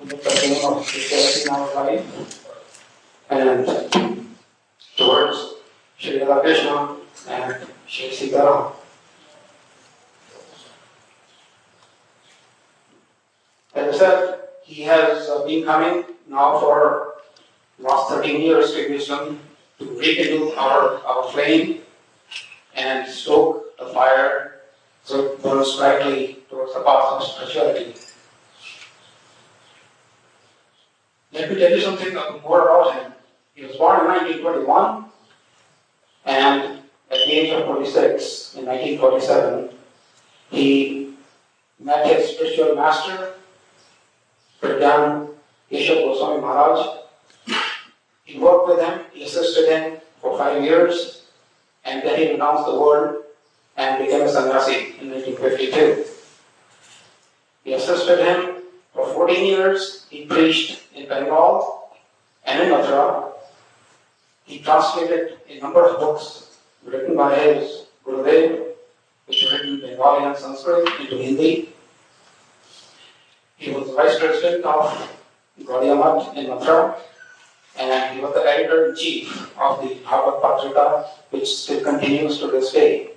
with the theme of spirituality in our life and towards Sri Radha Krishna and Sri Sitaram. As I said, he has been coming now for last 13 years to Wisdom to rekindle our flame and stoke the fire so it burns brightly towards the path of spirituality. Let me tell you something more about him. He was born in 1921, and at the age of 26, in 1947, he met his spiritual master, Pradhan Keshav Goswami Maharaj. He worked with him, he assisted him for 5 years, and then he renounced the world and became a sannyasi in 1952. He assisted him for 14 years. He preached in Bengal and in Mathura. He translated a number of books written by his Gurudev, which were written in Bengali and Sanskrit into Hindi. He was the vice president of Gaudiya Math in Mathura, and he was the editor-in-chief of the Bhagavad Patrika, which still continues to this day.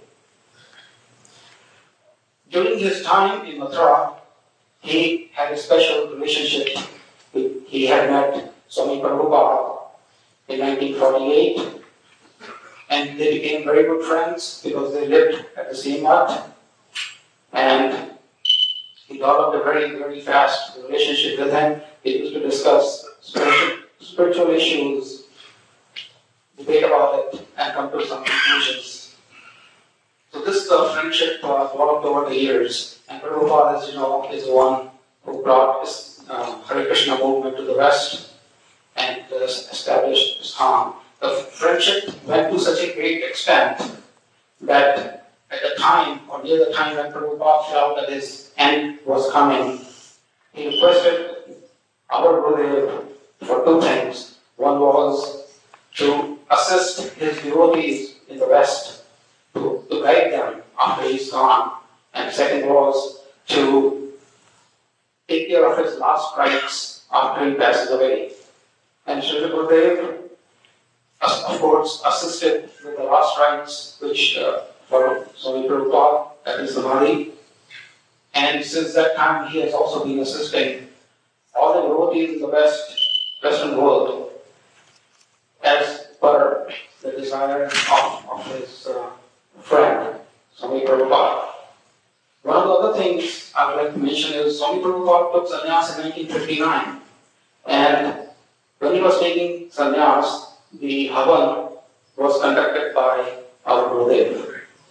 During his time in Mathura, he had a special relationship. He had met Swami Prabhupada in 1948, and they became very good friends because they lived at the same hut, and he developed a very, very fast relationship with him. They used to discuss spiritual issues, debate about it, and come to some conclusions. So this friendship developed over the years, and Prabhupada, as you know, is the one who brought this Hare Krishna movement to the West and established ISKCON. The friendship went to such a great extent that at the time, or near the time when Prabhupada felt that his end was coming, he requested our Gurudev for 2 things. One was to assist his devotees in the West, to guide them after he's gone. And second was to take care of his last rites after he passes away. And Sri Gurudev, of course, assisted with the last rites, which for Swami Prabhupada, that is Samadhi. And since that time, he has also been assisting all the devotees in the Western world as per the desire of his friend, Swami Prabhupada. One of the other things I would like to mention is Swami Prabhupada took sannyas in 1959. And when he was taking sannyas, the Havan was conducted by our Gurudev.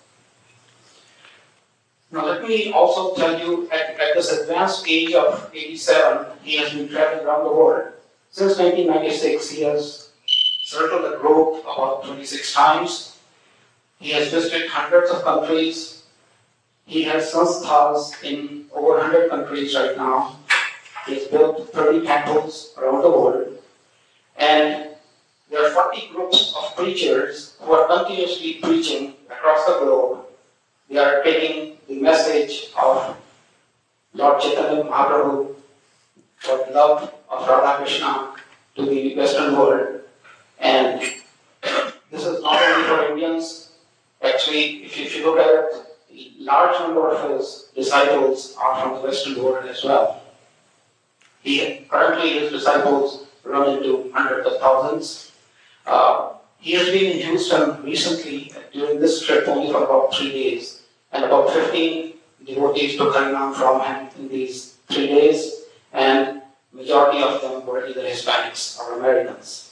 Now let me also tell you, at this advanced age of 87, he has been traveling around the world. Since 1996, he has circled the globe about 26 times. He has visited hundreds of countries. He has sansthanas in over 100 countries right now. He has built 30 temples around the world. And there are 40 groups of preachers who are continuously preaching across the globe. They are taking the message of Lord Chaitanya Mahaprabhu for love of Radha Krishna to the Western world. And this is not only for Indians. Actually, if you look at it, a large number of his disciples are from the Western world as well. Currently, his disciples run into hundreds of thousands. He has been in Houston recently during this trip only for about 3 days. And about 15 devotees took Harinam from him in these 3 days. And majority of them were either Hispanics or Americans.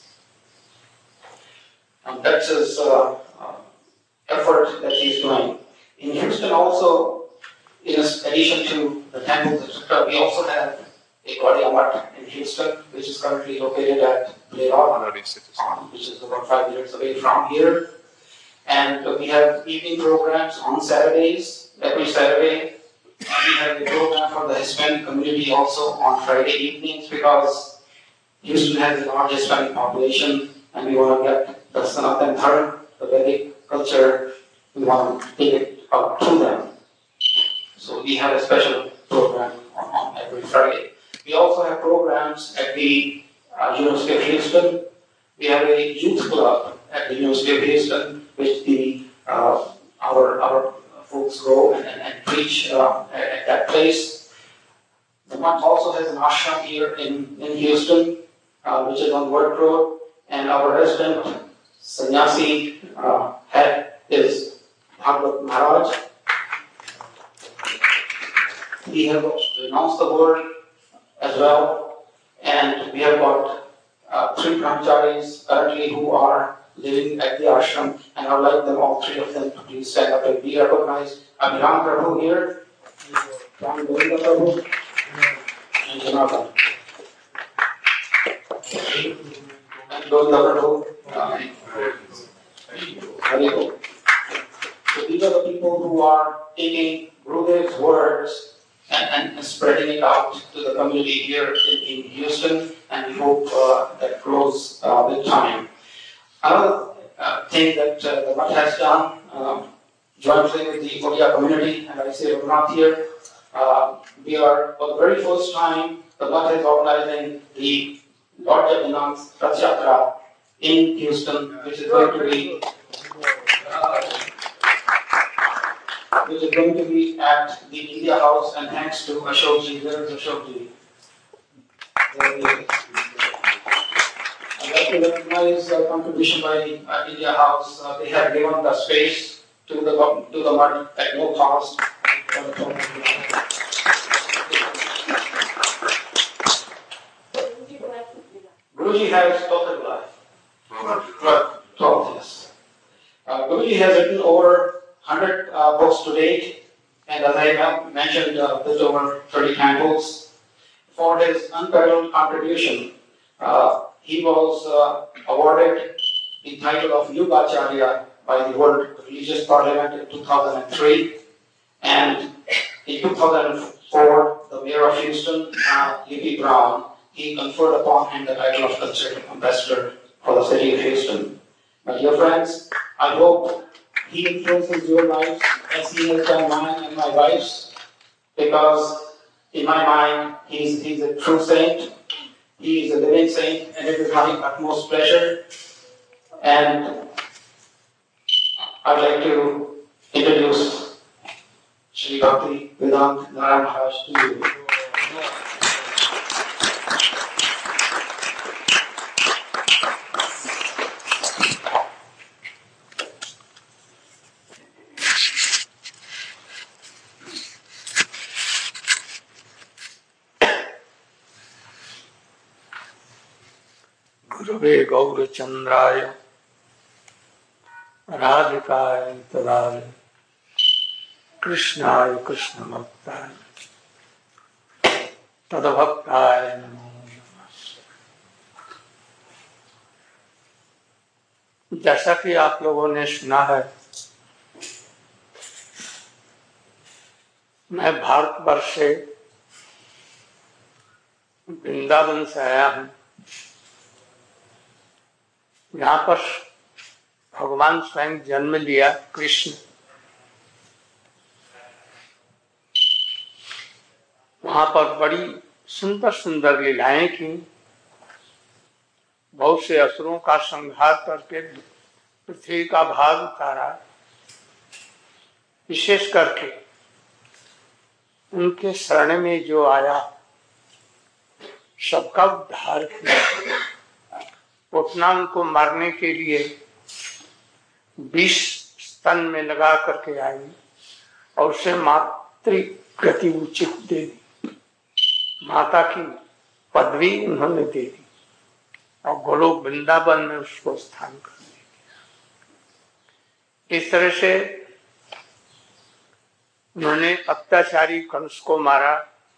And that's his effort that he's doing. In Houston also, in addition to the temples, etc., we also have a Gaudiya Math in Houston, which is currently located at Blair Rock, which is about 5 minutes away from here. And we have evening programs on Saturdays, every Saturday. And we have a program for the Hispanic community also on Friday evenings, because Houston has a large Hispanic population and we want to get the Sanatan Dharma, the Vedic culture, we want to take it out to them. So we have a special program on every Friday. We also also have programs at the University of Houston. We have a youth club at the University of Houston, which our folks go and preach at that place. The Mutt also has an ashram here in Houston, which is on Work Road, and our resident sannyasi head is Bhagavad Maharaj. He has announced the word as well, and we have got 3 brahmacharis currently who are living at the ashram, and I would like them, all 3 of them, to please stand up and be recognized. Abhiram Prabhu here, Ram Govinda Prabhu, and Janatan. And Govinda Prabhu, Haribo. So these are the people who are taking Gurudev's words and spreading it out to the community here in Houston, and we hope that grows with time. Another thing that the Mutt has done, jointly with the Odia community, and I say Raghunath here, we are, for the very first time, the Mutt is organizing the Lord Jagannath Rath Yatra in Houston, which is going to be at the India House, and thanks to Ashokji. Where is Ashokji? I'd like to recognize the contribution by India House. They have given the space to the Mutt at no cost. Guruji has total life. 12, yes. Guruji has written over 100 books to date, and as I have mentioned, built over 30 temples. For his unparalleled contribution, he was awarded the title of Yugacharya by the World Religious Parliament in 2003, and in 2004, the mayor of Houston, E.P. Brown, he conferred upon him the title of Cultural Ambassador for the city of Houston. My dear friends, I hope he influences your lives as he has done mine and my wife's, because in my mind, he's a true saint. He is a living saint, and it is my utmost pleasure. And I'd like to introduce Sri Bhakti Vedant Narayan Maharaj to you. गुरुवे गौरचंद्राय राधिकाय तदाय कृष्णाय कृष्णभक्ताय तदभक्ताय नमो नमः। जैसा कि आप लोगों ने सुना है, मैं भारतवर्ष से वृंदावन से आया हूँ। यहाँ पर भगवान स्वयं जन्म लिया, कृष्ण। वहां पर बड़ी सुंदर सुंदर लीलाएं की, बहुत से असुरों का संहार करके पृथ्वी का भाग उतारा। विशेष करके उनके शरण में जो आया सबका उद्धार किया। पुतना उनको मारने के लिए विष स्तन में लगा करके आई और उसे मातृ गति उचित दे दी, माता की पदवी उन्होंने दे दी और गोलोक वृंदावन में उसको स्थान कर दिया। इस तरह से उन्होंने अत्याचारी कंस को मारा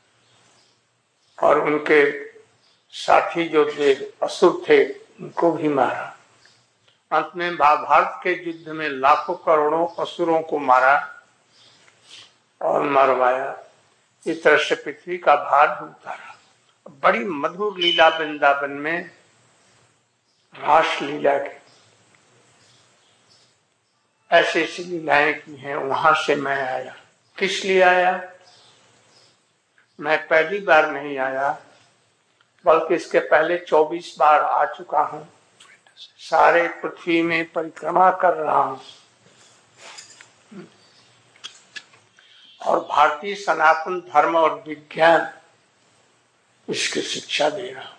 और उनके साथी जो असुर थे उनको भी मारा। अंत में महाभारत के युद्ध में लाखों करोड़ों असुरों को मारा और मरवाया। इस तरह से पृथ्वी का भार उतारा। बड़ी मधुर लीला वृंदावन में रास लीला की ऐसी ऐसी लीलाएं की हैं। वहां से मैं आया। किस लिए आया? मैं पहली बार नहीं आया, बल्कि इसके पहले 24 बार आ चुका हूं। सारे पृथ्वी में परिक्रमा कर रहा हूं और भारतीय सनातन धर्म और विज्ञान इसकी शिक्षा दे रहा हूं।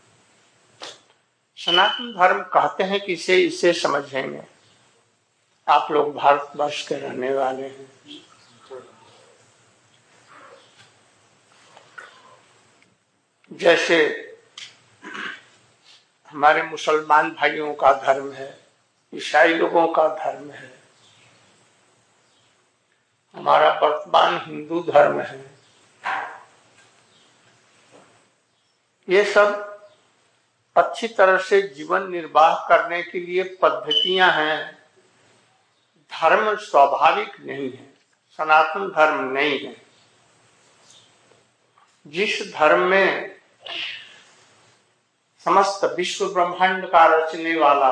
सनातन धर्म कहते हैं कि इसे समझेंगे। आप लोग भारतवर्ष के रहने वाले हैं। जैसे हमारे मुसलमान भाइयों का धर्म है, ईसाई लोगों का धर्म है, हमारा वर्तमान हिंदू धर्म है, ये सब अच्छी तरह से जीवन निर्वाह करने के लिए पद्धतियां हैं। धर्म स्वाभाविक नहीं है, सनातन धर्म नहीं है। जिस धर्म में समस्त विश्व ब्रह्मांड का रचने वाला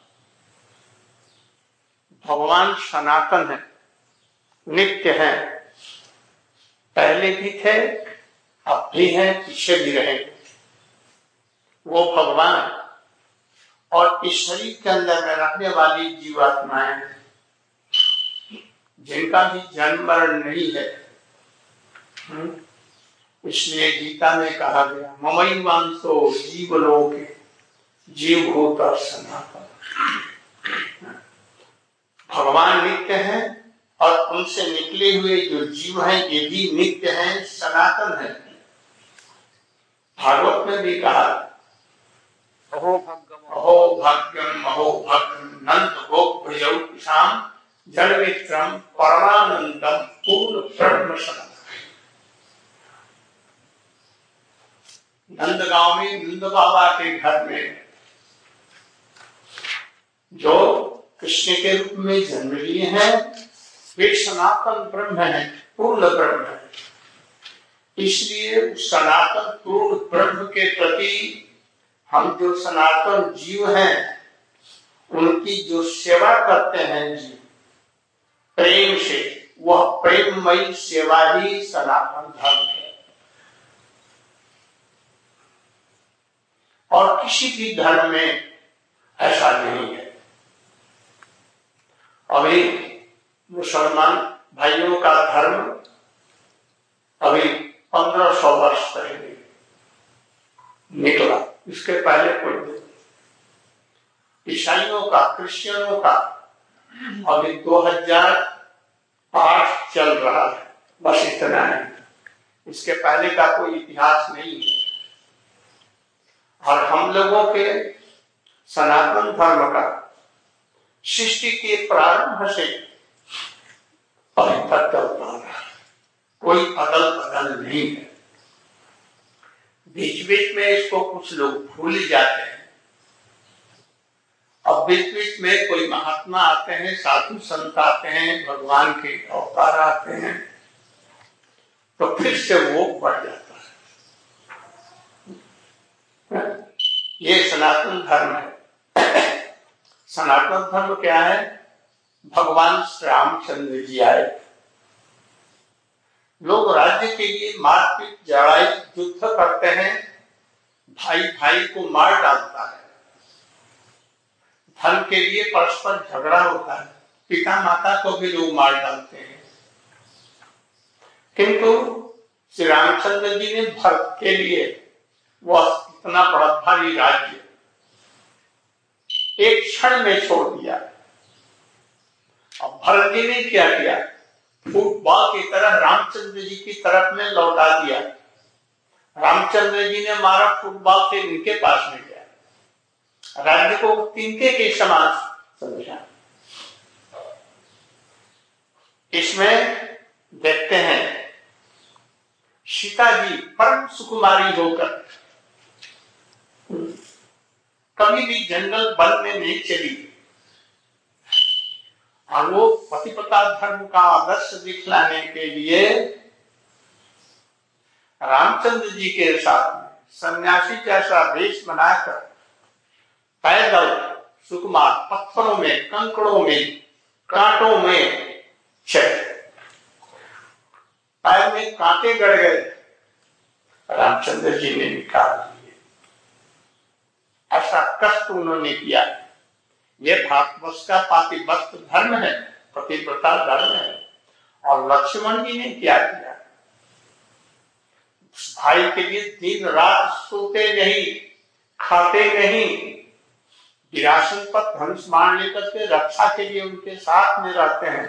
भगवान सनातन है, नित्य है, पहले भी थे, अब भी हैं, पीछे भी रहेंगे, वो भगवान और इस शरीर के अंदर में रहने वाली जीवात्माएं जिनका भी जन्म मरण नहीं है। इसलिए गीता में कहा गया, ममैवांसो जीवलोके जीवभूत सनातन। भगवान नित्य हैं और उनसे निकले हुए जो जीव हैं ये भी नित्य हैं, सनातन हैं। भागवत में भी कहा, अहो भाग्यम अहो भाग्यम नंद गोप भजौ किशाम जन्मित्रम परमानंदम पूर्ण ब्रह्म सनातन। नंदगांव में नंद बाबा के घर में जो कृष्ण के रूप में जन्म लिए हैं वे सनातन ब्रह्म है, पूर्ण ब्रह्म है। इसलिए सनातन पूर्ण ब्रह्म के प्रति हम जो सनातन जीव हैं उनकी जो सेवा करते हैं जीव प्रेम से, वह प्रेममयी सेवा ही सनातन धर्म है। और किसी भी धर्म में ऐसा नहीं है। अभी मुसलमान भाइयों का धर्म अभी 1500 वर्ष पहले निकला, इसके पहले कोई नहीं। ईसाइयों का, क्रिश्चियनों का अभी 2008 चल रहा है, बस इतना है। इसके पहले का कोई इतिहास नहीं है। और हम लोगों के सनातन धर्म का सृष्टि के प्रारंभ से अभी तक चलता रहा, कोई अदल बदल नहीं है। बीच बीच में इसको कुछ लोग भूल जाते हैं। अब बीच बीच में कोई महात्मा आते हैं, साधु संत आते हैं, भगवान के अवतार आते हैं, तो फिर से वो बढ़ जाता है। ये सनातन धर्म है। सनातन धर्म क्या है? भगवान श्री रामचंद्र जी आए, लोग राज्य के लिए मारपीट लड़ाई युद्ध करते हैं, भाई भाई को मार डालता है, धन के लिए परस्पर झगड़ा होता है, पिता माता को भी लोग मार डालते हैं। किंतु श्री रामचंद्र जी ने भरत के लिए वह इतना बड़ा भारी राज्य एक क्षण में छोड़ दिया। अब भरत जी ने क्या किया? फुटबॉल की तरह रामचंद्र जी की तरफ में लौटा दिया। रामचंद्र जी ने मारा, फुटबॉल से इनके पास में गया, राज्य को तिनके के समान समझा। इसमें देखते हैं सीता जी परम सुकुमारी होकर कभी भी जंगल वन में नहीं चली, और वो पतिपता धर्म का आदर्श दिखलाने के लिए रामचंद्र जी के साथ में सन्यासी जैसा वेश बनाकर पैदल सुकुमार पत्थरों में, कंकड़ों में, कांटों में चले। पैर में कांटे गड़ गए, रामचंद्र जी ने निकाल दिए। कष्ट उन्होंने किया। ये भारतवर्ष का पातिव्रत्य धर्म है, पतिव्रता धर्म है। और लक्ष्मण जी ने क्या किया, भाई के लिए दिन रात सोते नहीं, खाते नहीं, विरासन पर धनुष बाण लेकर के रक्षा के लिए उनके साथ में रहते हैं।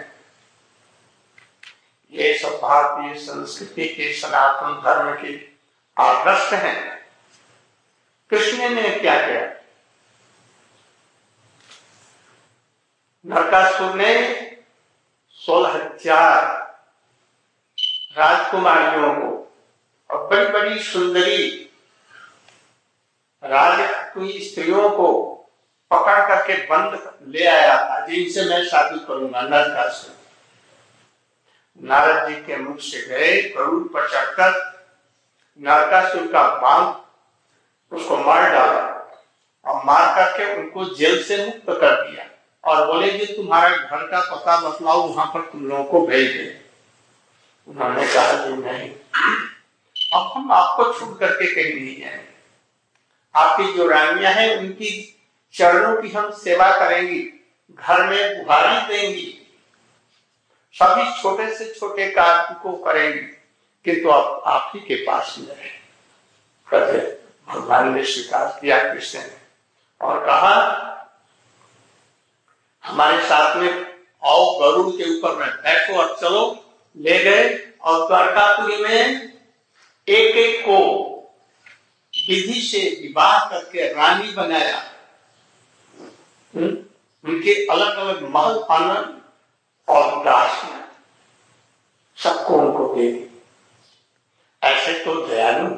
ये सब भारतीय संस्कृति के सनातन धर्म के आदर्श हैं। कृष्ण ने क्या किया, नरकासुर ने 16,000 राजकुमारियों को और बड़ी बड़ी सुंदरी राजकुमारी स्त्रियों को पकड़ करके बंद ले आया था, जिनसे मैं शादी करूंगा। नरकासुर नारद जी के मुख से गए, गरुड़ पर चढ़कर नरकासुर का बांध उसको मार डाला और मार करके उनको जेल से मुक्त कर दिया और बोले कि तुम्हारे घर का पता बतलाओ, वहां पर तुम लोगों को भेज दे। उन्होंने कहा कि नहीं, अब हम आपको छूट करके कहीं नहीं जाएंगे। आपकी जो रानियां हैं उनकी चरणों की हम सेवा करेंगी, घर में बुहारी देंगी, सभी छोटे से छोटे कार्य को करेंगे, किंतु आप ही के पास में रहे। भगवान ने स्वीकार किया कृष्ण ने और कहा हमारे साथ में आओ, गरुड़ के ऊपर में बैठो और चलो। ले गए और द्वारकापुरी में एक एक को विधि से विवाह करके रानी बनाया। उनके अलग अलग महल आनंद और दास में सबको उनको दे दी। ऐसे तो दयालु,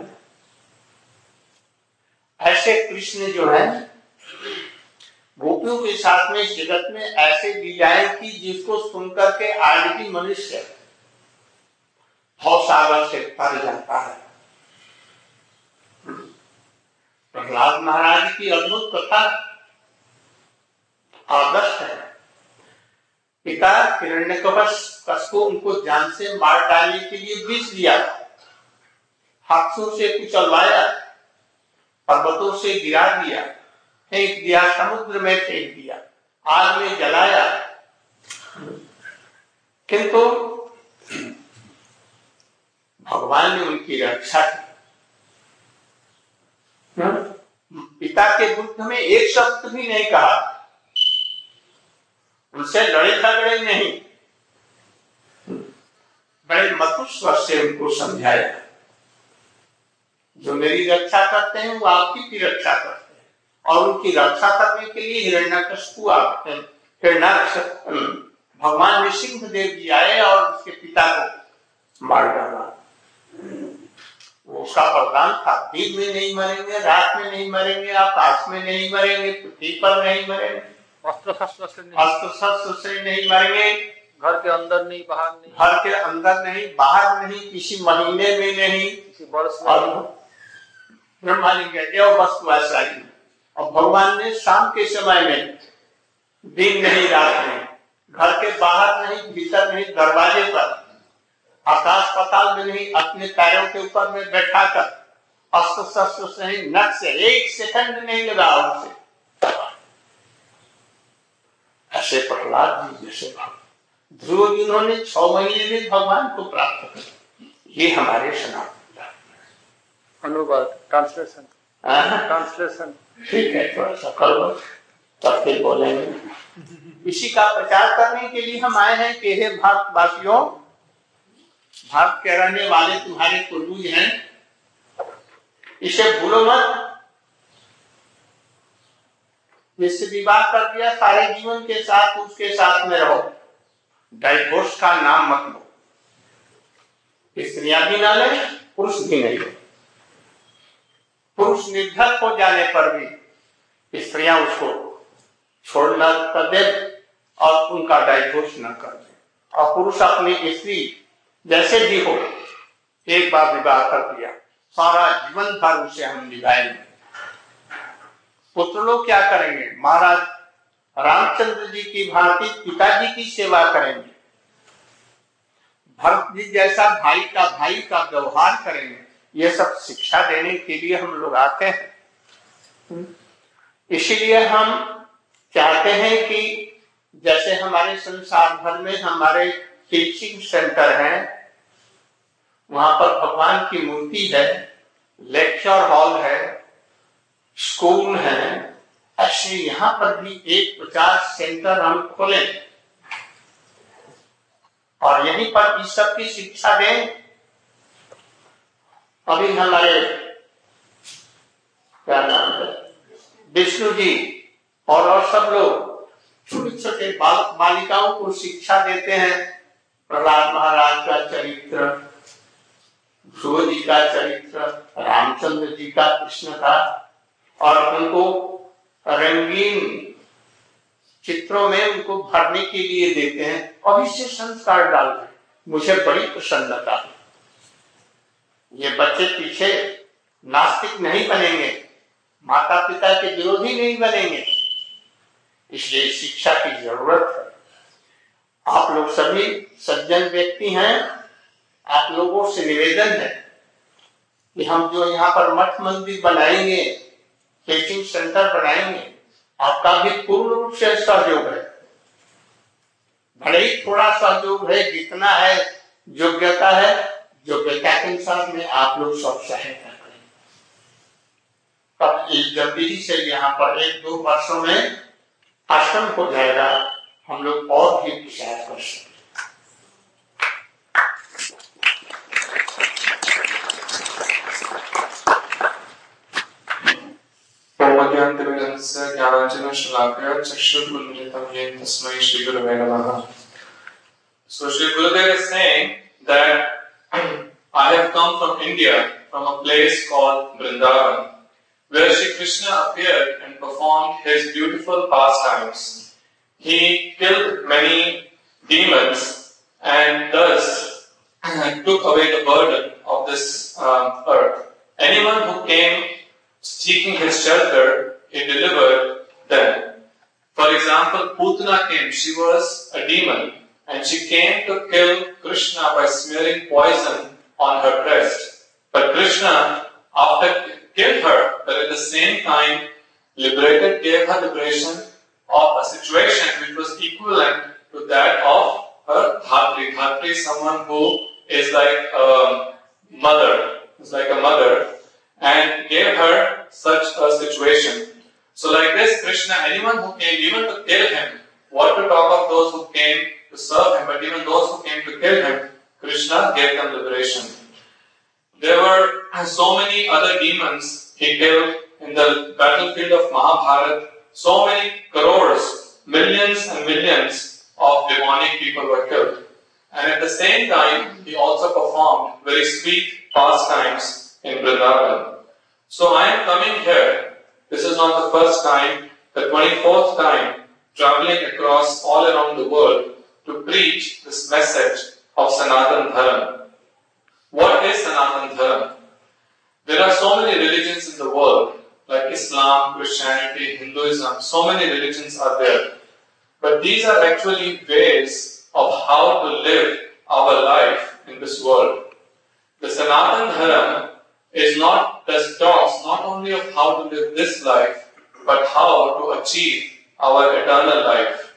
ऐसे कृष्ण जो है गोपियों के साथ में जगत में ऐसे लीलाएं की जिसको सुनकर के आज भी मनुष्य भवसागर से तर जाता है। प्रहलाद महाराज की अद्भुत कथा आदर्श है। पिता हिरण्यकशिपु को उनको जान से मार डालने के लिए विष दिया, हाथों से कुचलवाया, पर्वतों से गिरा दिया, फेंक दिया, समुद्र में फेंक दिया, आग में जलाया, किंतु भगवान ने उनकी रक्षा की। पिता के विरुद्ध में एक शब्द भी नहीं कहा, उनसे लड़े झगड़े नहीं, बड़े मधुर स्वर से उनको समझाया, जो मेरी रक्षा करते हैं वो आपकी भी रक्षा करते हैं। और उनकी रक्षा करने के लिए हिरण्यकशिपु भगवान नृसिंहदेव जी आए और उसके पिता को मार डाला। वो उसका वरदान था, दिन में नहीं मरेंगे, रात में नहीं मरेंगे, आकाश में नहीं मरेंगे, पृथ्वी पर नहीं मरेंगे, अस्त्र शस्त्र से नहीं मरेंगे, घर के अंदर नहीं, बाहर नहीं, घर के अंदर नहीं, बाहर नहीं, किसी महीने में नहीं, किसी वर्ष में। ब्रह्मालिंग वस्तु ऐसा ही। और भगवान ने शाम के समय में, दिन नहीं रात नहीं, घर के बाहर नहीं, भीतर नहीं, दरवाजे पर, आकाश पाताल में नहीं, अपने पैरों के ऊपर में बैठा कर अस्त्र शस्त्र से नहीं, नख से एक सेकंड नहीं लगा उनसे। ऐसे प्रहलाद जी जैसे ध्रुव जिन्होंने 6 महीने में भगवान को प्राप्त किया, ये हमारे सनातन अनुवाद ट्रांसलेशन ठीक है, थोड़ा सा करो तब फिर बोलेंगे। इसी का प्रचार करने के लिए हम आए हैं कि हे भारतवासियों, भारत के रहने वाले तुम्हारे पूर्वज हैं, इसे भूलो मत। जिससे विवाह कर दिया सारे जीवन के साथ उसके साथ में रहो, डाइवोर्स का नाम मत लो। स्त्रियां भी ना ले, पुरुष भी नहीं ले। पुरुष निर्धन हो जाने पर भी स्त्रियां उसको छोड़ना कर दे और उनका डाइवोर्स न कर दे, और पुरुष अपनी स्त्री जैसे भी हो एक बार विवाह कर दिया, सारा जीवन भर उसे हम निभाएंगे। पुत्र लोग क्या करेंगे, महाराज रामचंद्र जी की भांति पिताजी की सेवा करेंगे, भरत जी जैसा भाई का व्यवहार करेंगे। ये सब शिक्षा देने के लिए हम लोग आते हैं। इसीलिए हम चाहते हैं कि जैसे हमारे संसार भर में हमारे टीचिंग सेंटर हैं, वहां पर भगवान की मूर्ति है, लेक्चर हॉल है, स्कूल है, ऐसे यहाँ पर भी एक 50 सेंटर हम खोलें और यहीं पर इस सब की शिक्षा दें। अभी हमारे क्या नाम है, विष्णु जी और सब लोग छोटे छोटे बालिकाओं को शिक्षा देते हैं। प्रहलाद महाराज का चरित्र, ध्रुव जी का चरित्र, रामचंद्र जी का, कृष्ण का, और उनको रंगीन चित्रों में उनको भरने के लिए देते हैं और इससे संस्कार डालते हैं। मुझे बड़ी प्रसन्नता है। ये बच्चे पीछे नास्तिक नहीं बनेंगे, माता पिता के विरोधी नहीं बनेंगे, इसलिए शिक्षा की जरूरत है। आप लोग सभी सज्जन व्यक्ति हैं, आप लोगों से निवेदन है कि हम जो यहाँ पर मठ मंदिर बनाएंगे, टीचिंग सेंटर बनाएंगे, आपका भी पूर्ण रूप से सहयोग है। भले ही थोड़ा सहयोग है, जितना है योग्यता है, योग्यता के अनुसार में आप लोग सब सहायता करें। तब इस जल्दी से यहाँ पर 1-2 वर्षों में आश्रम हो जाएगा, हम लोग और भी विचार कर सकते। So Sri Gurudev is saying that I have come from India, from a place called Vrindavan, where Shri Krishna appeared and performed his beautiful pastimes. He killed many demons and thus took away the burden of this earth. Anyone who came seeking his shelter, he delivered them. For example, Putana came. She was a demon and she came to kill Krishna by smearing poison on her breast. But Krishna, after killed her, but at the same time gave her liberation of a situation which was equivalent to that of her Dhatri. Dhatri is someone who is like a mother, and gave her such a situation. So like this, Krishna, anyone who came even to kill him, what to talk of those who came to serve him, but even those who came to kill him, Krishna gave them liberation. There were so many other demons he killed in the battlefield of Mahabharata. So many crores, millions and millions of demonic people were killed. And at the same time, he also performed very sweet pastimes in Vrindavan. So I am coming here. This is not the first time, the 24th time, traveling across all around the world to preach this message of Sanatan Dharam. What is Sanatan Dharam? There are so many religions in the world, like Islam, Christianity, Hinduism, so many religions are there. But these are actually ways of how to live our life in this world. The Sanatan Dharam talks not only of how to live this life, but how to achieve our eternal life.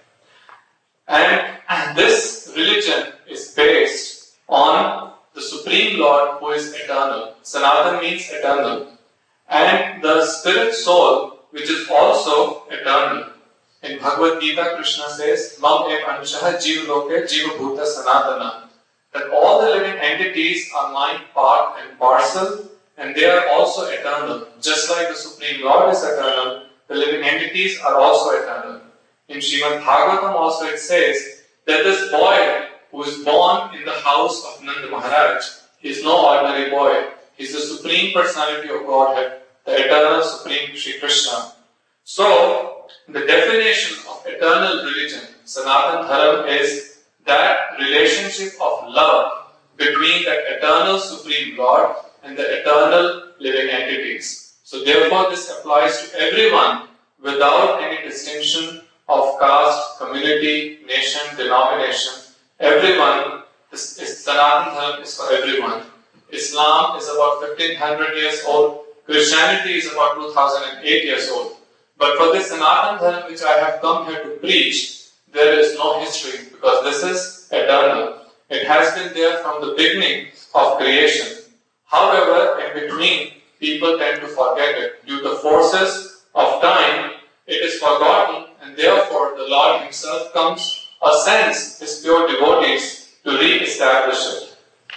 And this religion is based on the Supreme Lord who is eternal. Sanatan means eternal. And the spirit soul, which is also eternal. In Bhagavad Gita, Krishna says, Mam ev anshaha jiva loke jiva bhuta sanatana. That all the living entities are my part and parcel, and they are also eternal. Just like the Supreme Lord is eternal, the living entities are also eternal. In Srimad Bhagavatam also it says that this boy who is born in the house of Nanda Maharaj, he is no ordinary boy. He is the Supreme Personality of Godhead, the eternal Supreme Shri Krishna. So, the definition of eternal religion, Sanatan Dharam, is that relationship of love between the eternal Supreme Lord and the eternal living entities. So therefore this applies to everyone without any distinction of caste, community, nation, denomination. Everyone, Sanatan Dharam is for everyone. Islam is about 1500 years old. Christianity is about 2008 years old. But for this Sanatana Dharma which I have come here to preach, there is no history because this is eternal. It has been there from the beginning of creation. However, in between, people tend to forget it. Due to forces of time, it is forgotten, and therefore the Lord Himself comes or sends His pure devotees to re-establish it.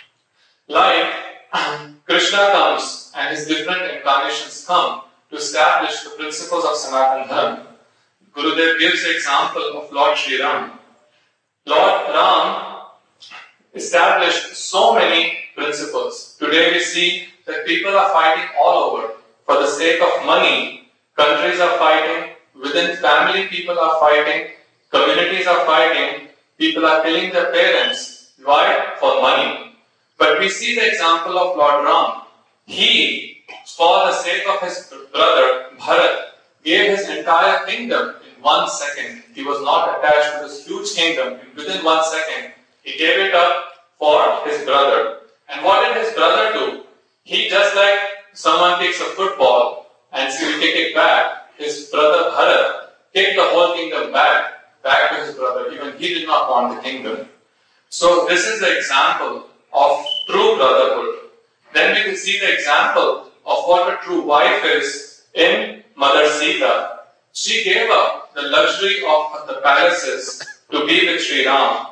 Like Krishna comes and his different incarnations come to establish the principles of Sanatana Dharma. Gurudev gives the example of Lord Sri Ram. Lord Ram established so many principles. Today we see that people are fighting all over for the sake of money. Countries are fighting, within family people are fighting, communities are fighting, people are killing their parents. Why? For money. But we see the example of Lord Ram. He, for the sake of his brother Bharat, gave his entire kingdom in 1 second. He was not attached to this huge kingdom. Within 1 second, he gave it up for his brother. And what did his brother do? He, just like someone kicks a football and we kick it back, his brother Bharat kicked the whole kingdom back to his brother. Even he did not want the kingdom. So this is the example of true brotherhood. Then we can see the example of what a true wife is in Mother Sita. She gave up the luxury of the palaces to be with Sri Ram.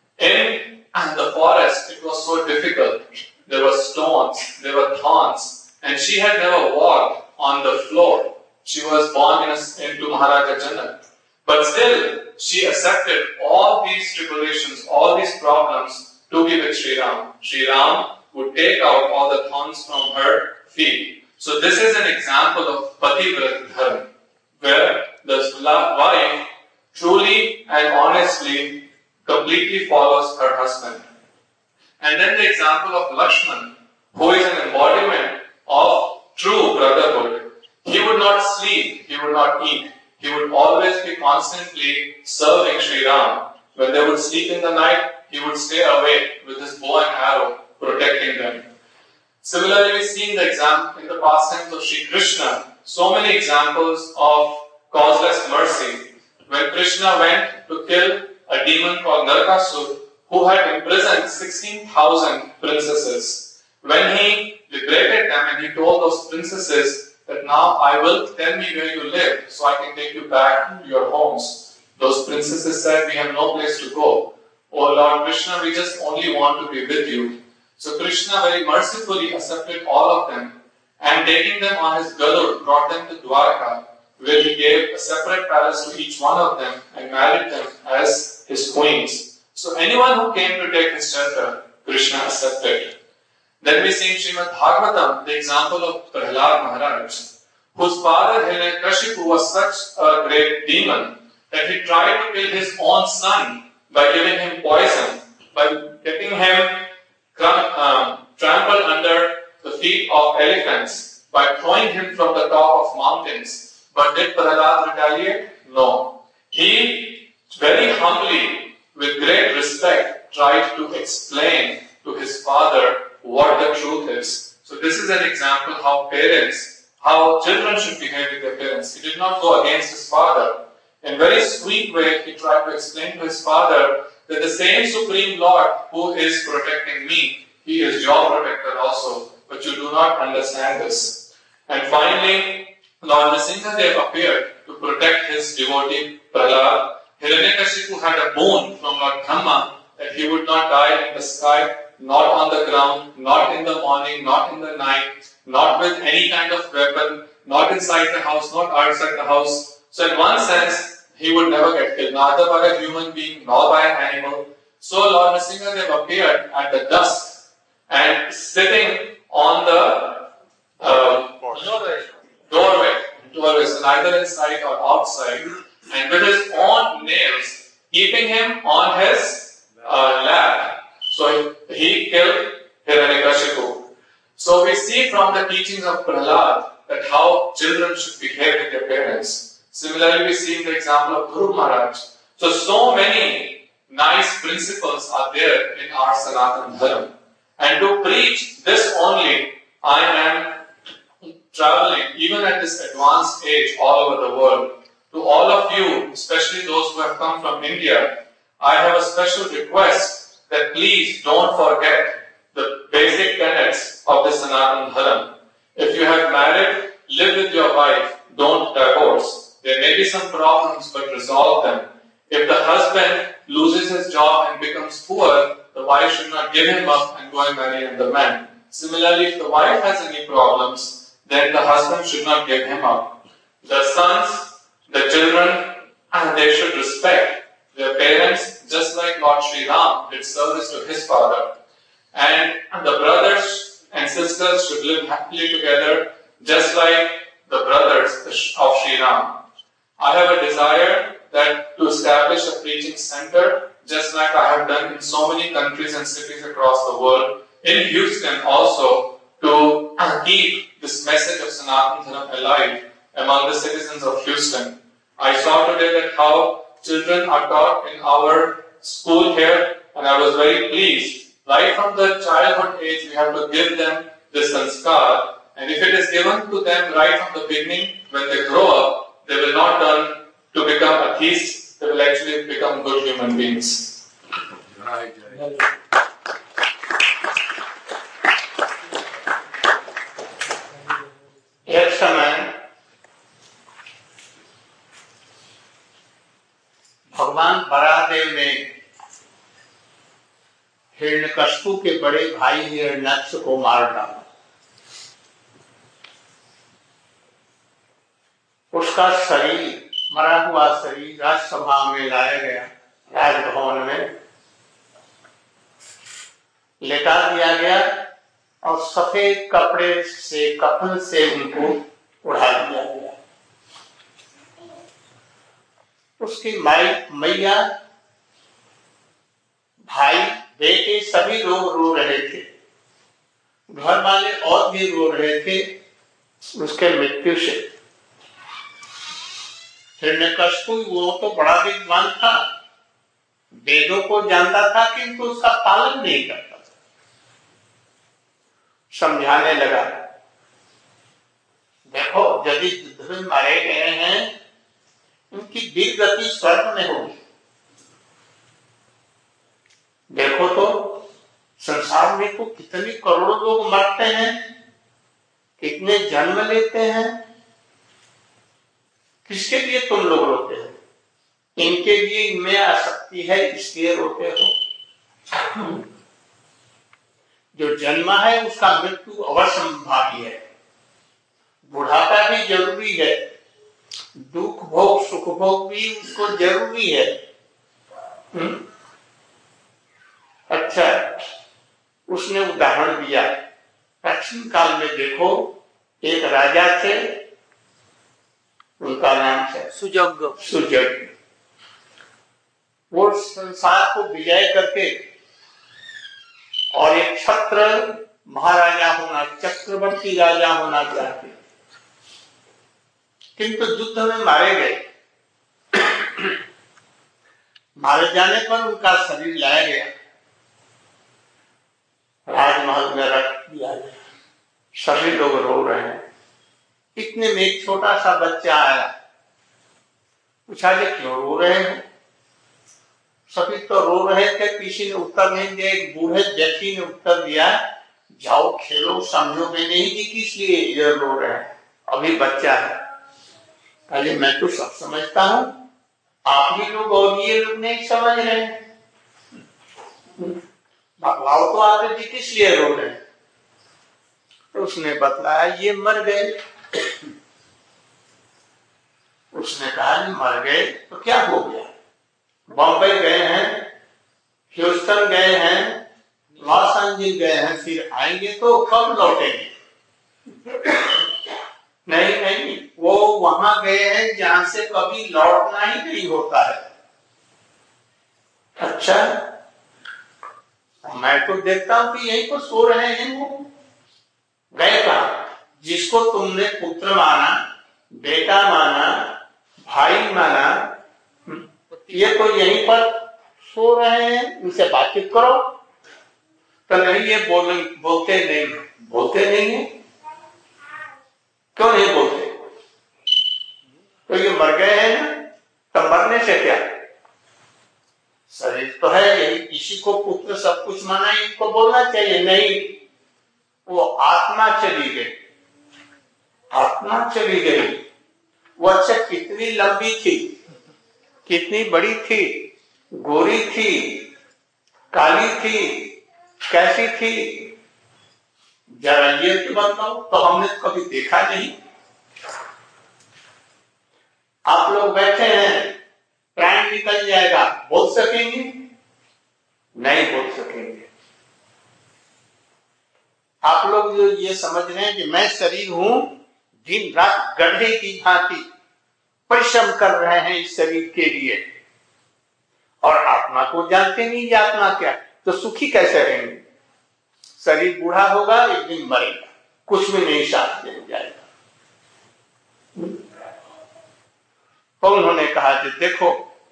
In the forest, it was so difficult. There were stones, there were thorns, and she had never walked on the floor. She was born into Maharaja Janak. But still, she accepted all these tribulations, all these problems to be with Sri Ram. Sri Ram would take out all the thorns from her feet. So this is an example of Pativrata Dharma, where the wife truly and honestly completely follows her husband. And then the example of Lakshman, who is an embodiment of true brotherhood. He would not sleep, he would not eat. He would always be constantly serving Sri Ram. When they would sleep in the night, he would stay awake with his bow and arrow, protecting them. Similarly, we see in the pastimes of Sri Krishna, so many examples of causeless mercy. When Krishna went to kill a demon called Narakasur, who had imprisoned 16,000 princesses, when he liberated them and he told those princesses that now I will tell me where you live so I can take you back to your homes. Those princesses said, we have no place to go. Oh Lord Krishna, we just only want to be with you. So Krishna very mercifully accepted all of them and taking them on his Garuda brought them to Dwarka, where he gave a separate palace to each one of them and married them as his queens. So anyone who came to take his shelter, Krishna accepted. Then we see in Srimad Bhagavatam the example of Prahlad Maharaj, whose father Hiranyakashipu was such a great demon that he tried to kill his own son by giving him poison, by getting him trampled under the feet of elephants, by throwing him from the top of mountains. But did Prahlad retaliate? No. He very humbly, with great respect, tried to explain to his father what the truth is. So this is an example how children should behave with their parents. He did not go against his father. In a very sweet way, he tried to explain to his father that the same Supreme Lord who is protecting me, He is your protector also, but you do not understand this. And finally, Lord Nrsimhadev appeared to protect his devotee Prahlad. Hiranyakashipu had a boon from Lord Brahma that he would not die in the sky, not on the ground, not in the morning, not in the night, not with any kind of weapon, not inside the house, not outside the house. So in one sense, he would never get killed, neither by a human being nor by an animal. So Lord Nrsimhadev appeared at the dusk and sitting on the doorway, so neither inside or outside, and with his own nails, keeping him on his lap. So he killed Hiranyakashipu. So we see from the teachings of Prahlad that how children should behave with their parents. Similarly, we see in the example of Dhruv Maharaj. So many nice principles are there in our Sanatana Dharma. And to preach this only, I am traveling, even at this advanced age, all over the world. To all of you, especially those who have come from India, I have a special request that please don't forget the basic tenets of the Sanatana Dharma. If you have married, live with your wife, don't divorce. There may be some problems, but resolve them. If the husband loses his job and becomes poor, the wife should not give him up and go and marry another man. Similarly, if the wife has any problems, then the husband should not give him up. The sons, the children, they should respect their parents, just like Lord Sri Ram did service to his father. And the brothers and sisters should live happily together, just like the brothers of Sri Ram. I have a desire that to establish a preaching center, just like I have done in so many countries and cities across the world, in Houston also, to keep this message of Sanatana Dharma alive among the citizens of Houston. I saw today that how children are taught in our school here, and I was very pleased. Right from the childhood age, we have to give them this sanskar, and if it is given to them right from the beginning, when they grow up, they will not turn to become atheists, they will actually become good human beings. Right. एक समय भगवान बराहदेव ने हिरण्यकशिपु के बड़े भाई हिरण्याक्ष को मार डाला। उसका शरीर, मरा हुआ शरीर राजसभा में लाया गया, राजभवन में लेटा दिया गया और सफेद कपड़े से, कफन से उनको उड़ा दिया गया। उसकी मैया, भाई, बेटे सभी लोग रो रहे थे, घर वाले और भी रो रहे थे उसके मृत्यु से। हिरण्यकशिपु वो तो बड़ा विद्वान था, वेदों को जानता था, किंतु उसका पालन नहीं करता था। समझाने लगा, देखो यदि युद्ध में मारे गए हैं, उनकी वीर गति स्वर्ग में होगी। देखो तो संसार में तो कितने करोड़ों लोग मरते हैं, कितने जन्म लेते हैं, किसके लिए तुम लोग रोते हो? इनके लिए इनमें आसक्ति है इसलिए रोते हो। जो जन्मा है उसका मृत्यु अवश्यंभावी है। बुढ़ापा भी जरूरी है, दुख भोग सुख भोग भी उसको जरूरी है। अच्छा, उसने उदाहरण दिया। प्राचीन काल में देखो, एक राजा थे, उनका नाम है सुजग। वो संसार को विजय करके और एक छत्र महाराजा होना, चक्रवर्ती राजा होना चाहते, किंतु युद्ध में मारे गए। मारे जाने पर उनका शरीर लाया गया, राजमहल में रख दिया गया। सभी लोग रो रहे हैं। इतने में एक छोटा सा बच्चा आया, पूछा कि क्यों रो रहे हैं? सभी तो रो रहे थे, किसी ने उत्तर नहीं दिया। एक बूढ़े व्यक्ति ने उत्तर दिया, जाओ खेलो, समझोगे नहीं कि किस लिए ये रो रहे हैं, अभी बच्चा है। पहले मैं तो सब समझता हूँ, आप ही लोग और ये लोग नहीं समझ रहे हैं। बतलाओ तो आते जी किस लिए रो रहे हैं? तो उसने बतलाया, ये मर गए। उसने कहा, मर गए तो क्या हो गया? बॉम्बे गए हैं, ह्यूस्टन गए हैं, लॉस एंजलिस गए हैं, फिर आएंगे तो कब लौटेंगे? नहीं नहीं, वो वहां गए हैं जहां से कभी लौटना ही नहीं होता है। अच्छा, मैं तो देखता हूं कि यहीं पर सो रहे हैं। वो गए कहा? जिसको तुमने पुत्र माना, बेटा माना, भाई माना, ये तो यहीं पर सो रहे हैं, इनसे बातचीत करो। तो नहीं, ये बोलते नहीं है। क्यों नहीं बोलते? तो ये मर गए हैं ना, तो मरने से क्या, शरीर तो है यही, इसी को पुत्र सब कुछ माना, इनको बोलना चाहिए। नहीं, वो आत्मा चली गई, आत्मा चली गई। वो अच्छा कितनी लंबी थी, कितनी बड़ी थी, गोरी थी, काली थी, कैसी थी, जरा ये तो बताओ। तो हमने कभी देखा नहीं। आप लोग बैठे हैं, प्राण निकल जाएगा, बोल सकेंगे? नहीं बोल सकेंगे। आप लोग जो ये समझ रहे हैं कि मैं शरीर हूं, दिन रात गड्ढे की भांति परिश्रम कर रहे हैं इस शरीर के लिए, और आत्मा को जानते नहीं कि आत्मा क्या, तो सुखी कैसे रहेंगे? शरीर बूढ़ा होगा, एक दिन मरेगा, कुछ भी नहीं साथ दे जाएगा। तो उन्होंने कहा कि देखो,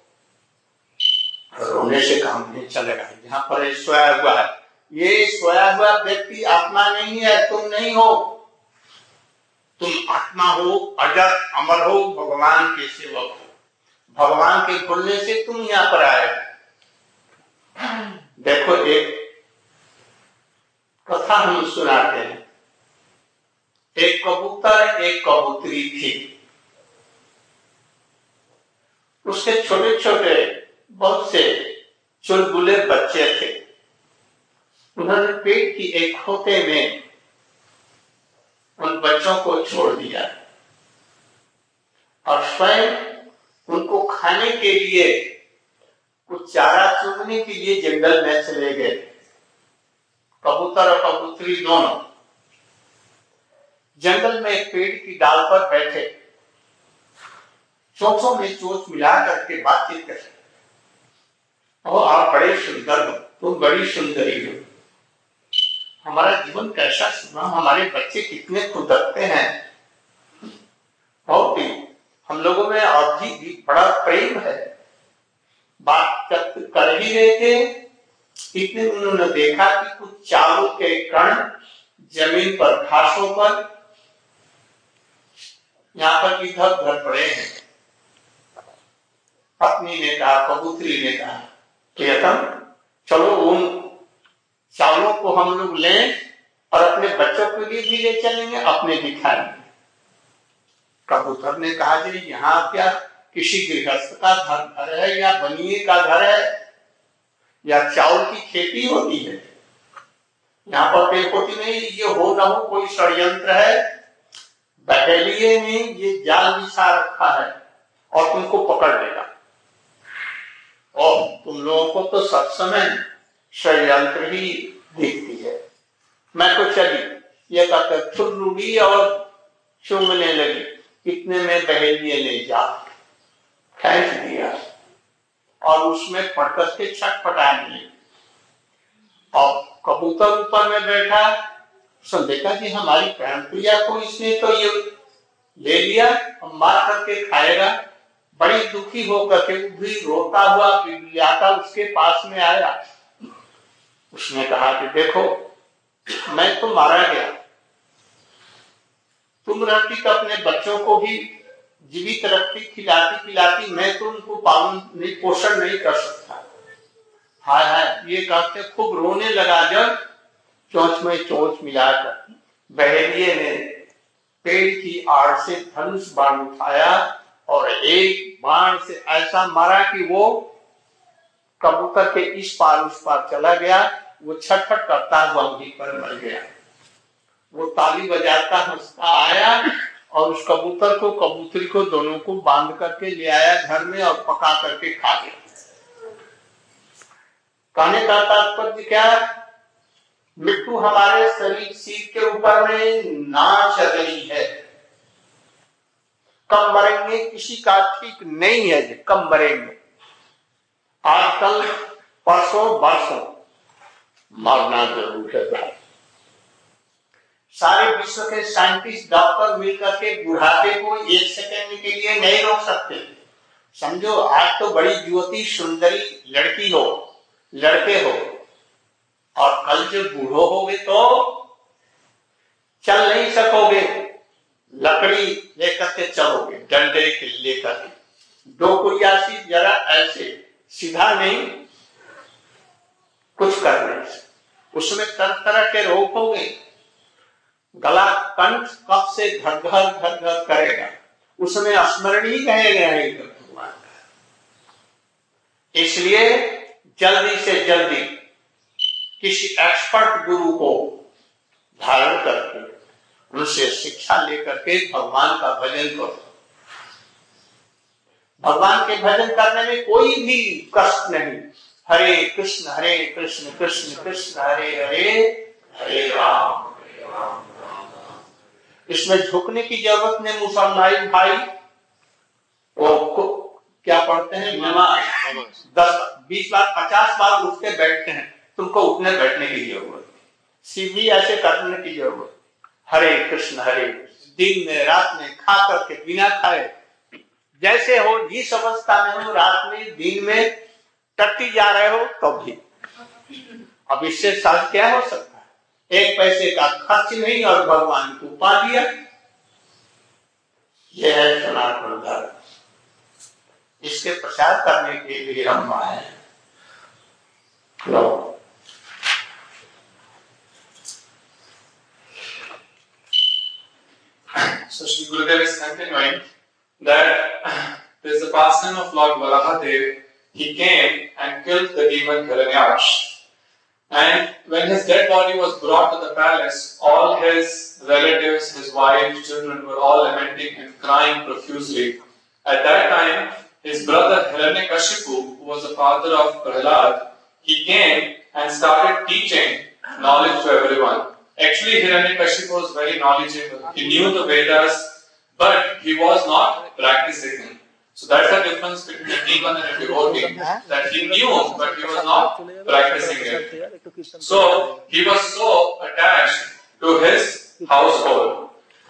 रोने से काम नहीं चलेगा। यहाँ पर सोया हुआ है, ये सोया हुआ व्यक्ति आत्मा नहीं है, तुम नहीं हो। तुम आत्मा हो, अजर अमर हो, भगवान के सेवक हो। भगवान के भूलने से तुम यहाँ पर आए। देखो, एक कथा हम सुनाते हैं। एक कबूतर, एक कबूतरी थी। उसके छोटे छोटे बहुत से चुलबुले बच्चे थे। उन्होंने पेट की एक खोते में उन बच्चों को छोड़ दिया और स्वयं उनको खाने के लिए कुछ चारा चुगने के लिए जंगल में चले गए। कबूतर और कबूतरी दोनों जंगल में एक पेड़ की डाल पर बैठे, चोंचों में चोंच मिला करके बातचीत कर। और आप बड़े सुंदर हो, तुम बड़ी सुंदरी हो, हमारा जीवन कैसा सुना, हमारे बच्चे कितने खुदकते हैं, बहुत ही हम लोगों में अभी भी बड़ा प्रेम है। बात कर ही रहे थे, इतने उन्होंने देखा कि कुछ चावल के कण जमीन पर, घासों पर यहाँ पर इधर उधर पड़े हैं। पत्नी ने कहा, कबूतरी ने कहा, प्रियतम चलो उन चावलों को हम लोग लें और अपने बच्चों के लिए भी ले चलेंगे, अपने भी खाएंगे। कबूतर ने कहा, जी यहाँ क्या किसी गृहस्थ का घर है या बनिए का घर है या चावल की खेती होती है? यहाँ पर पेड़ होती नहीं, ये हो ना हो कोई षड्यंत्र है, बहेलिए ने ये जाल बिछा रखा है और तुमको पकड़ लेगा। और तुम लोगों को तो सब समय षड्यंत्र ही दिखती है। मैं तो चली, ये कहते थुर्रुड़ी और चुंगने लगी। इतने में बहेलिए ने जा खींच दिया और उसमें पड़कर के छटपटाने। और कबूतर ऊपर में बैठा, उसने देखा कि हमारी प्राण प्रिया को इसने तो ये ले लिया और मार करके खाएगा। बड़ी दुखी होकर के भी रोता हुआ बिलबिलाता उसके पास में आया। उसने कहा कि देखो, मैं तो मारा गया, तुम रहती तो अपने बच्चों को भी जीवित रखती, खिलाती पिलाती, मैं तो उनको पालन नहीं, पोषण नहीं कर सकता। हाय हाय, ये कहते खूब रोने लगा। जब चोंच में चोंच मिलाकर बहेलिए ने पेड़ की आड़ से धनुष बाण उठाया और एक बाण से ऐसा मारा कि वो कबूतर के इस पार उस पार चला गया। वो छटपट करता हुआ वहीं पर मर गया। वो ताली बजाता हंसता आया और उस कबूतर को, कबूतरी को, दोनों को बांध करके ले आया घर में और पका करके खा गया। कहने का तात्पर्य क्या? मृत्यु हमारे शरीर सिर के ऊपर में नाच रही है। कब मरेंगे किसी का ठीक नहीं है, कब मरेंगे। आजकल परसों बरसों मरना जरूर है भाई। सारे विश्व के साइंटिस्ट डॉक्टर मिलकर के बुढ़ापे को एक सेकंड के लिए नहीं रोक सकते। समझो, आज तो बड़ी युवती सुंदरी लड़की हो, लड़के हो, और कल जब बूढ़ो होगे तो चल नहीं सकोगे, लकड़ी लेकर के चलोगे, डंडे के लेकर के, डोकुरियासी जरा ऐसे सीधा नहीं, कुछ कर नहीं, उसमें तरह तरह के रोग होंगे, गला कंठ कफ से घर घर करेगा, उसमें स्मरण ही कहेगा भगवान का। इसलिए जल्दी से जल्दी किसी एक्सपर्ट गुरु को धारण करके उनसे शिक्षा लेकर के भगवान का भजन करो। भगवान के भजन करने में कोई भी कष्ट नहीं। हरे कृष्ण कृष्ण कृष्ण हरे हरे, हरे राम राम राम। इसमें झुकने की जरूरत नहीं। मुसलमान भाई वो क्या पढ़ते हैं, 10, 20 बार 50 बार उठते बैठते हैं, तुमको उठने बैठने की जरूरत, सीधी ऐसे करने की जरूरत। हरे कृष्ण, दिन में रात में खा करके बिना खाए जैसे हो, जिस अवस्था में हो, रात में दिन में टट्टी जा रहे हो तो भी। अब इससे साथ क्या हो सकता है? एक पैसे का खर्च नहीं और भगवान को पा लिया। यह है सनातन धर्म। इसके प्रचार करने के लिए हम आए हैं। So Shri Gurudev is continuing that there is a pastime of Lord Varahadev. He came and killed the demon Hiranyaksha. And when his dead body was brought to the palace, all his relatives, his wife, children were all lamenting and crying profusely. At that time, his brother Hiranyakashipu, who was the father of Prahlad, he came and started teaching knowledge to everyone. Actually, Hiranyakashipu was very knowledgeable. He knew the Vedas, but he was not practicing them. So that's the difference between a demon and a devotee. That he knew, but he was not practicing it. So he was so attached to his household.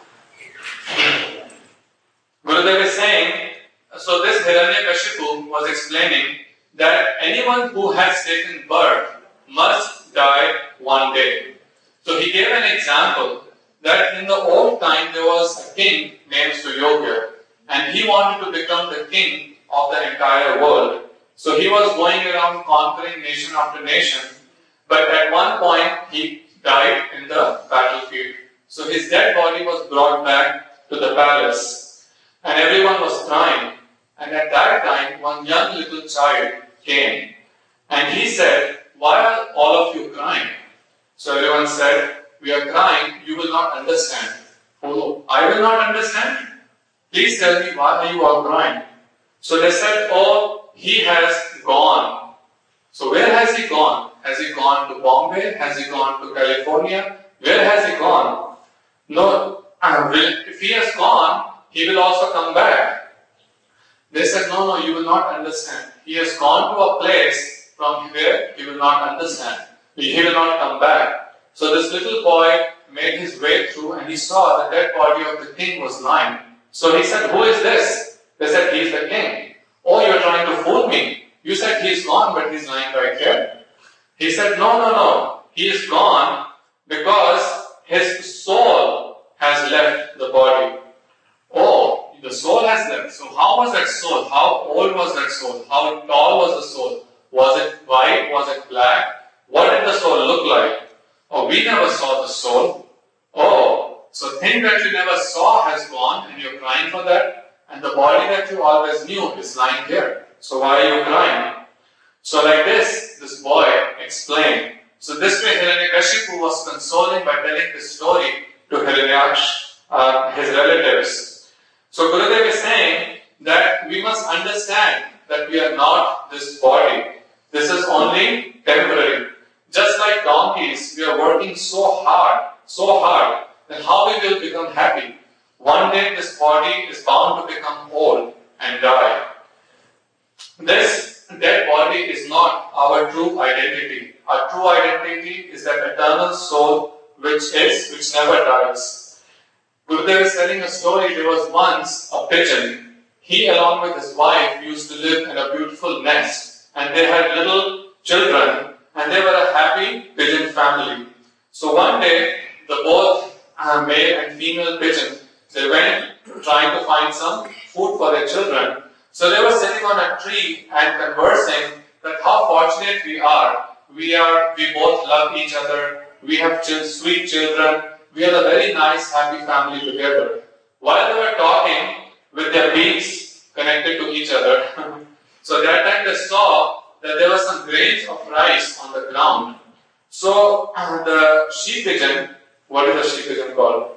Gurudev is saying, so this Hiranyakashipu was explaining that anyone who has taken birth must die one day. So he gave an example that in the old time there was a king named Suyogya, and he wanted to become the king of the entire world. So he was going around conquering nation after nation, but at one point he died in the battlefield. So his dead body was brought back to the palace, and everyone was crying. And at that time, one young little child came, and he said, "Why are all of you crying?" So everyone said, "We are crying, you will not understand." "Oh, I will not understand? Please tell me, why are you all crying?" So they said, "Oh, he has gone." So where has he gone? Has he gone to Bombay? Has he gone to California? Where has he gone? No, if he has gone, he will also come back. They said, no, you will not understand. He has gone to a place from where he will not understand. He will not come back. So this little boy made his way through and he saw the dead body of the king was lying. So he said, "Who is this?" They said, "He is the king." "Oh, you are trying to fool me. You said he is gone, but he is lying right here." He said, No. He is gone because his soul has left the body. Oh, the soul has left. So how was that soul? How old was that soul? How tall was the soul? Was it white? Was it black? What did the soul look like? Oh, we never saw the soul. Oh, so thing that you never saw has gone and you're crying for that, and the body that you always knew is lying here. So why are you crying? So like this boy explained. So this way Hiranyakashipu was consoling by telling this story to Hiranyaksha, his relatives. So Gurudev is saying that we must understand that we are not this body. This is only temporary. Just like donkeys, we are working so hard, then how we will become happy? One day this body is bound to become old and die. This dead body is not our true identity. Our true identity is that eternal soul which never dies. Gurudev is telling a story. There was once a pigeon. He along with his wife used to live in a beautiful nest, and they had little children, and they were a happy pigeon family. So one day, the both male and female pigeon They went trying to find some food for their children. So they were sitting on a tree and conversing that how fortunate we are. We both love each other. We have sweet children. We are a very nice, happy family together. While they were talking with their beaks connected to each other, so that time they saw that there were some grains of rice on the ground. So the she pigeon, what is the she pigeon called?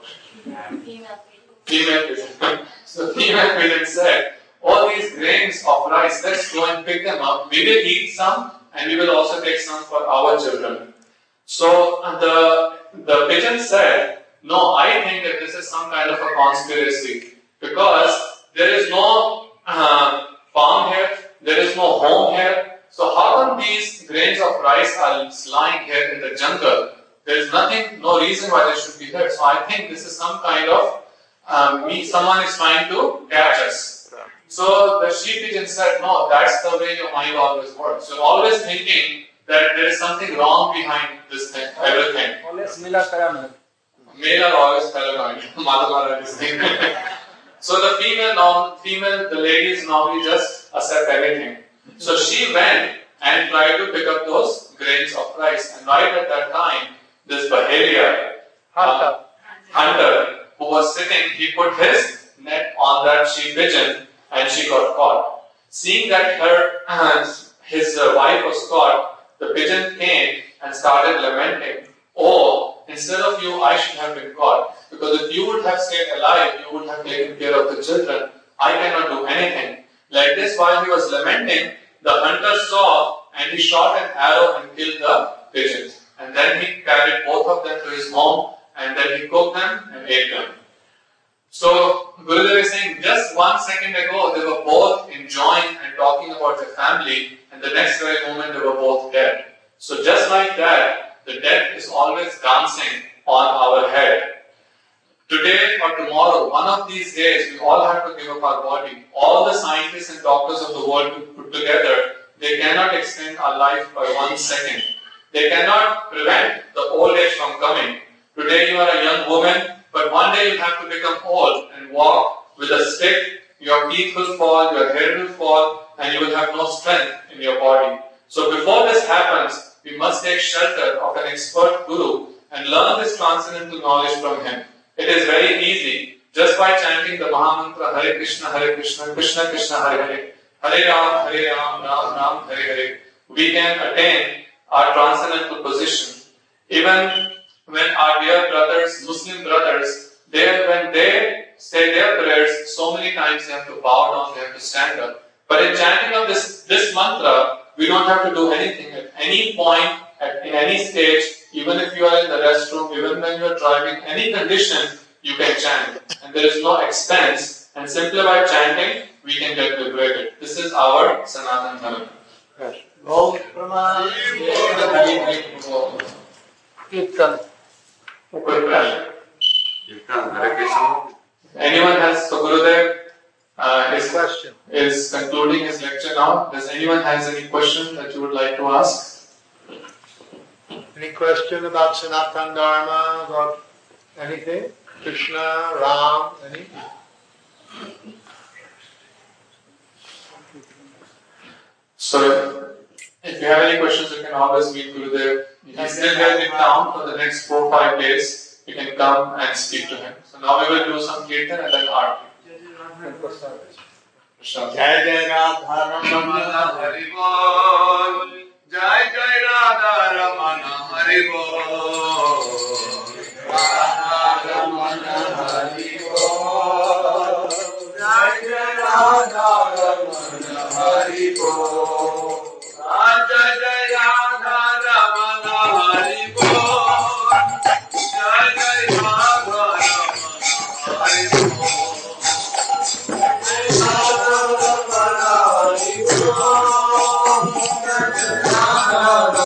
Female pigeon. So female pigeon said, all these grains of rice, let's go and pick them up. We will eat some and we will also take some for our children. So the pigeon said, no, I think that this is some kind of a conspiracy because there is no farm here, there is no home here. So how come these grains of rice are lying here in the jungle? There is nothing, no reason why they should be here. So I think this is some kind of someone is trying to catch us. So the she pigeon said, no, that's the way your mind always works. You're always thinking that there is something wrong behind this thing, everything. Always paranoid. Male are always paranoid. Madhavara is thinking. So the the ladies normally just accept everything. So she went and tried to pick up those grains of rice. And right at that time, this Bahelia hunter who was sitting, he put his net on that she pigeon and she got caught. Seeing that his wife was caught, the pigeon came and started lamenting, oh, instead of you, I should have been caught. Because if you would have stayed alive, you would have taken care of the children. I cannot do anything. Like this, while he was lamenting, the hunter saw and he shot an arrow and killed the pigeons. And then he carried both of them to his home and then he cooked them and ate them. So Gurudev is saying just 1 second ago they were both enjoying and talking about their family and the next very moment they were both dead. So just like that, the death is always dancing on our head. Today or tomorrow, one of these days, we all have to give up our body. All the scientists and doctors of the world put together, they cannot extend our life by 1 second. They cannot prevent the old age from coming. Today you are a young woman, but one day you have to become old and walk with a stick. Your teeth will fall, your hair will fall, and you will have no strength in your body. So before this happens, we must take shelter of an expert guru and learn this transcendental knowledge from him. It is very easy. Just by chanting the Mahamantra Hare Krishna, Krishna Krishna, Hare Hare, Hare Ram, Ram Ram, Hare Hare, we can attain our transcendental position. Even when our dear brothers, Muslim brothers, when they say their prayers, so many times they have to bow down, they have to stand up. But in chanting of this mantra, we don't have to do anything. At any point, in any stage, even if you are in the restroom, even when you are driving, any condition, you can chant. And there is no expense. And simply by chanting, we can get liberated. This is our Sanatana Dharma. Yes. Kirtan. Anyone has, so Gurudev is concluding his lecture now. Does anyone has any question that you would like to ask? Any question about Sanatana Dharma, about anything? Krishna, Ram, any? So, if you have any questions, you can always meet Gurudev. He's still here in town for the next 4-5 days. You can come and speak to him. So now we will do some kirtan and then aarti. Jai Jai Radha Ramana Hari Bol, Jai Jai Radha Ramana